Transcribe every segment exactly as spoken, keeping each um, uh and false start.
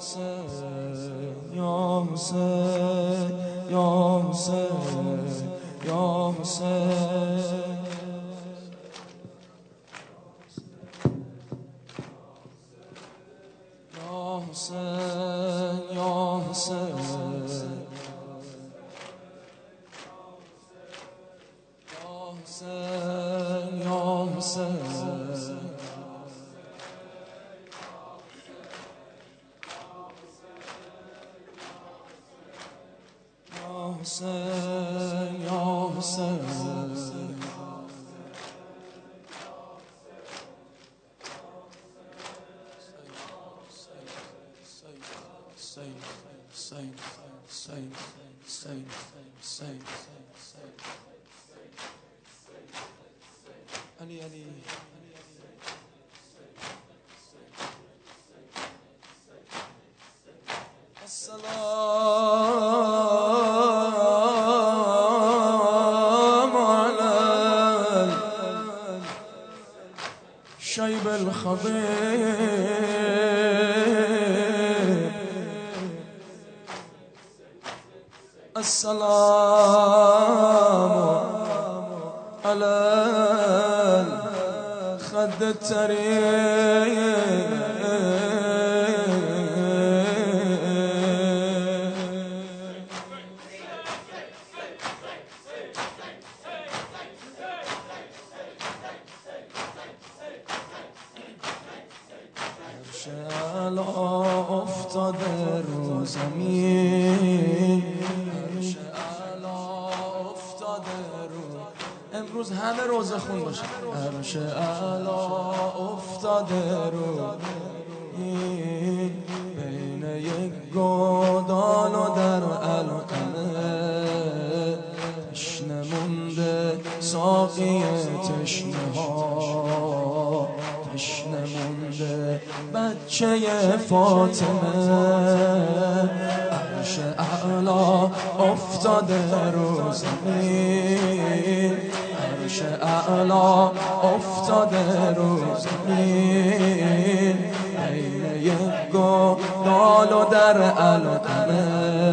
حسین یا حسین یا حسین یا حسین یا حسین یا حسین یا حسین حسین یا حسین علی علی السلام على الشيب الخضير السلام على الخد الترير عرش افتاده رو زمین عرش اعلا افتاده رو امروز همه روزه خون باشه عرش اعلا افتاده رو بین یک گودال و در علقمه تشنه مونده ساقی تشنه ها تشنه مونده بچه فاطمه عرش اعلا افتاده رو زمین عرش اعلا افتاده رو زمین بین یک گودال و در علقمه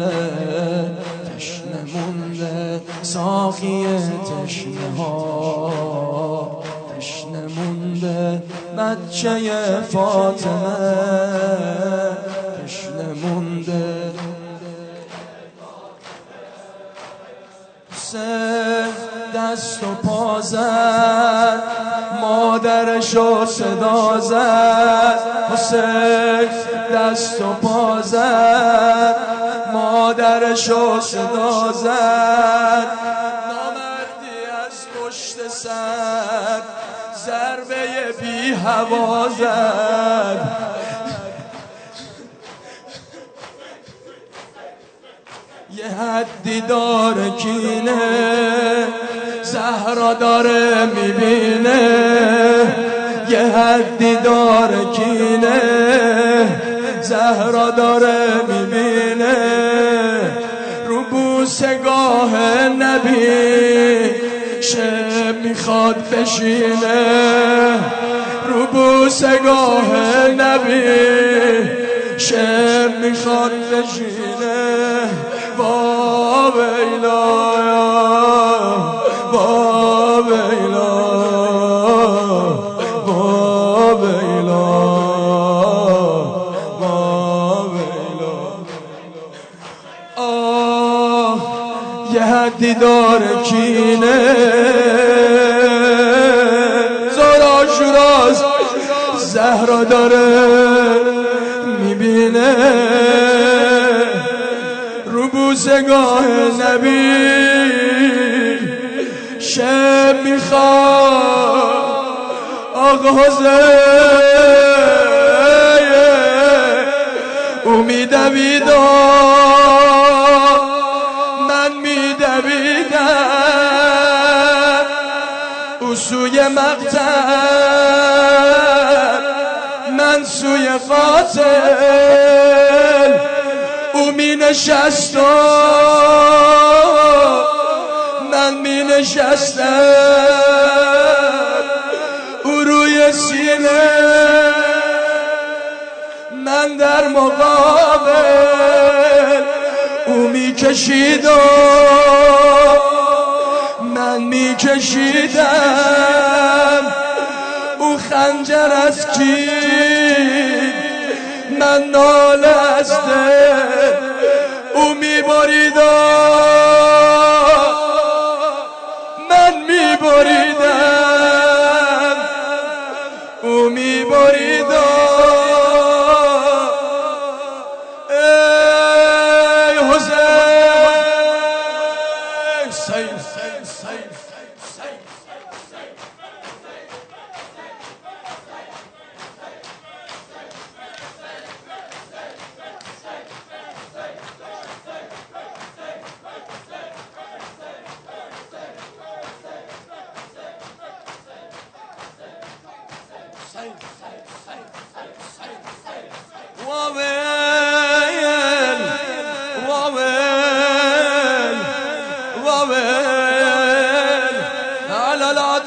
تشنه مونده ساقی تشنه ها تشنه مونده بچه فاطمه تشنه مونده حسین دست و پا زد مادرشو صدا زد حسین دست و پا زد مادرشو صدا زد نامردی از پشت سر ضربه بی هوا زد یه حدی داره کینه زهرا داره میبینه یه حدی داره کینه زهرا داره میبینه رو بوسگاه نبی شه میخواد بشینه رو بوسگاه نبی شه میخواد بشینه با بیلا با بیلا با بیلا با بیلا آه یه حدی داره کینه زارا شوراز زهرا داره میبینه رو بوسگاه نبی شب میخواد آقا حسین او میدویدم من میدویدم او سوی مقتل من سوی قاتل او می نشست و من می نشستم او روی سینه من در مقابل او میکشید و من میکشیدم، او خنجر از کید من ناله از دل او میبرید و من میبریدم، او میبرید و ای حسین سیف سیف وويل وويل وويل على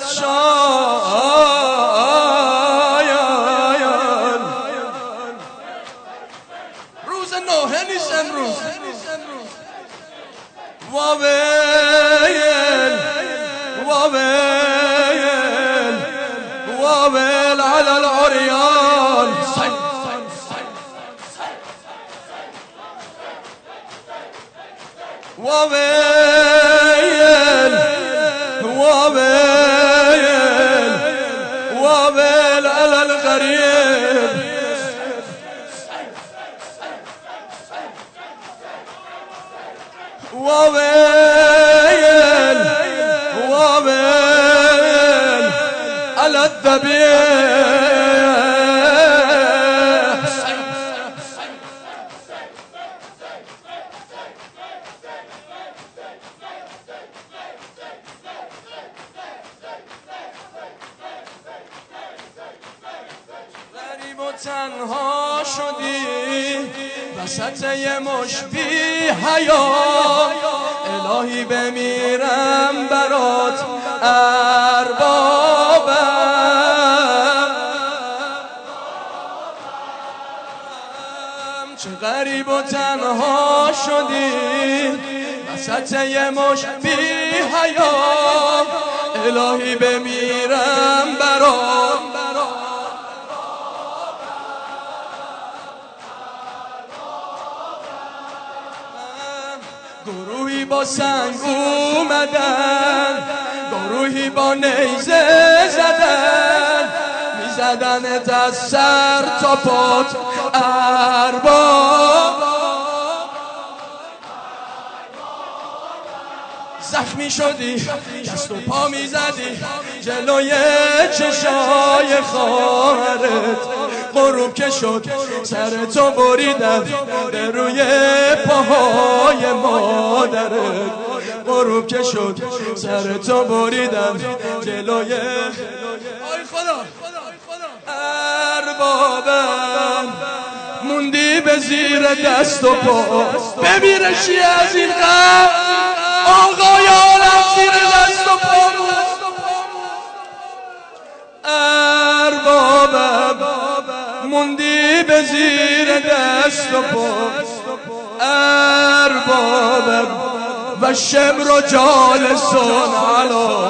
العطشان روز نوحه نیست امروز. وويل وويل وويل على العريان وويل وويل وويل على الغريب وويل وويل على الذبيح تنها شدی وسط یه مش بی حیا، الهی بمیرم برات اربابم. چه غریب و تنها شدی وسط یه مش بی حیا، الهی بمیرم برات. گروهی با سنگ اومدن، گروهی با نیزه زدن، میزدنت از سر تا پات ارباب. زخمی شدی دست و پا میزدی جلوی چشای خواهرت، غروب که شد سر تو بریدن به روی پاهای مادرت، غروب که شد سر تو بریدن جلوی آی خدا اربابم. موندی به زیر دست و پا، بمیرشی از این غم آقای عالم زیر دست و پا اربابم. موندی به زیر دست و پا اربابم. و شمر و جالسون علا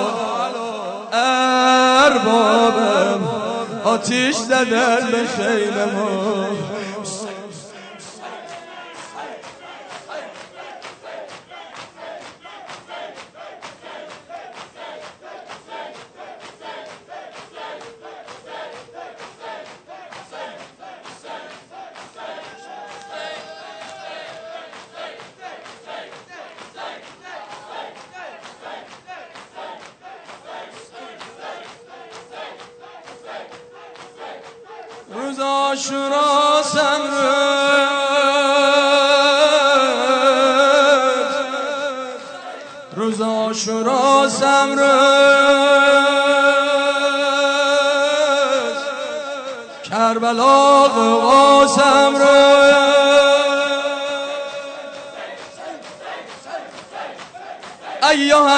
اربابم. آتیش زدن به خیل ما. روز عاشورا سمرز، روز عاشورا سمرز، کربلا قوا سمرز. ایها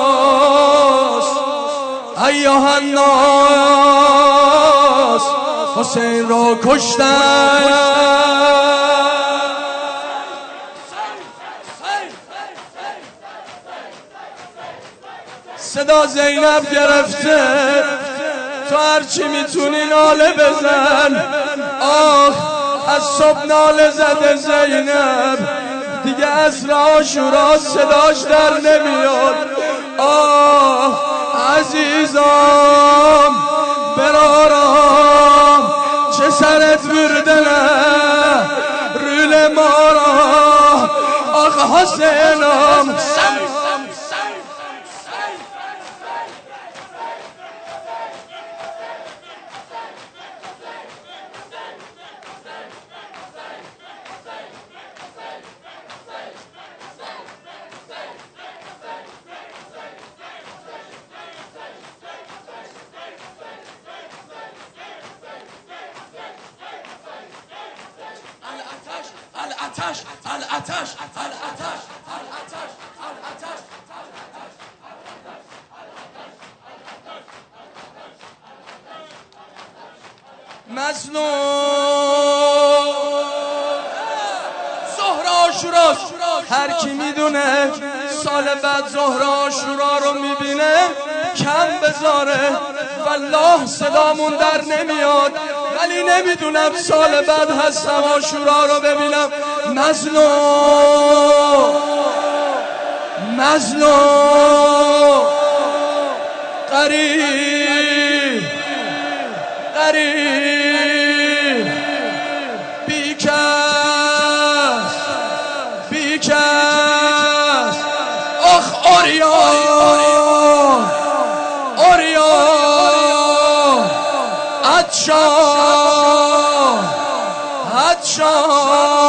الناس ایها الناس حسین را کشتن. صدا زینب گرفته، تو هرچی میتونی ناله بزن. آخ از صبح ناله زده زینب، دیگه عصر عاشورا صداش در نمیاد. آه عزیزام برارم چه سرت بردنه رول مارا. آخ حسینم الاتش الاتش الاتش الاتش الاتش. مظلوم ظهر عاشورا، هر کی میدونه سال بعد ظهر عاشورا رو میبینه کم بذاره. والله صدامون در نمیاد، ولی نمیدونم سال بعد هستم عاشورا رو ببینم. مظلوم مظلوم قریب قریب بیکس بیکس. آخ اوریان اوریان عطشان عطشان.